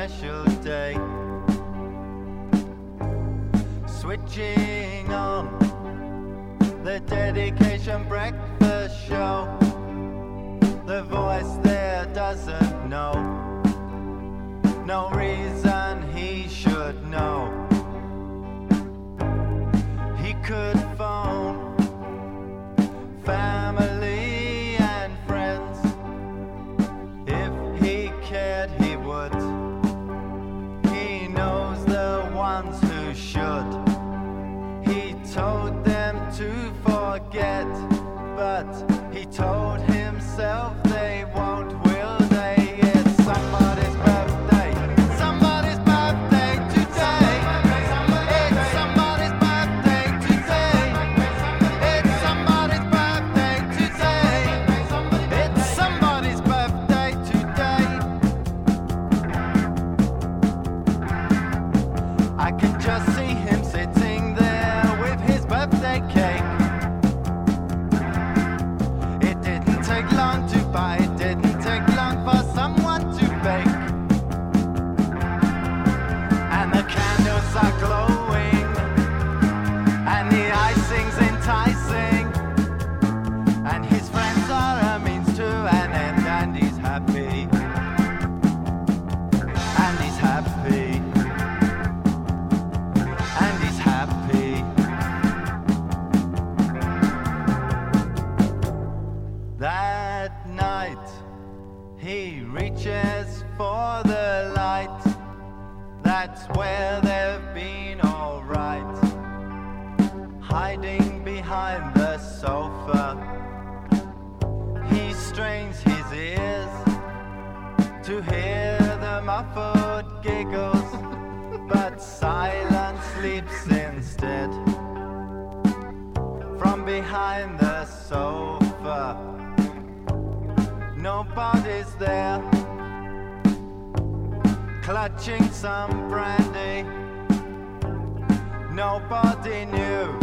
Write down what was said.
special day. Switching on the dedication breakfast show. The voice there doesn't know. No reason he should know. He could phone family and friends. If he cared, he would. He knows the ones who should. He told them to forget, but he told himself they won't, will they? It's somebody's birthday. Somebody's birthday today. It's somebody's birthday today. It's somebody's birthday today. It's somebody's birthday today. I can just see him sitting there with his birthday cake. It didn't take long to buy, it didn't take long for someone to bake. And the candles are glowing, and the icing's enticing, and his friends are a means to an end, and he's happy. And he's happy. And he's happy. That night he reaches for the light. That's where they've been alright. Hiding behind the sofa, he strains his ears to hear the muffled giggles, but silence leaps instead. From behind the sofa, nobody's there. Clutching some brandy, nobody knew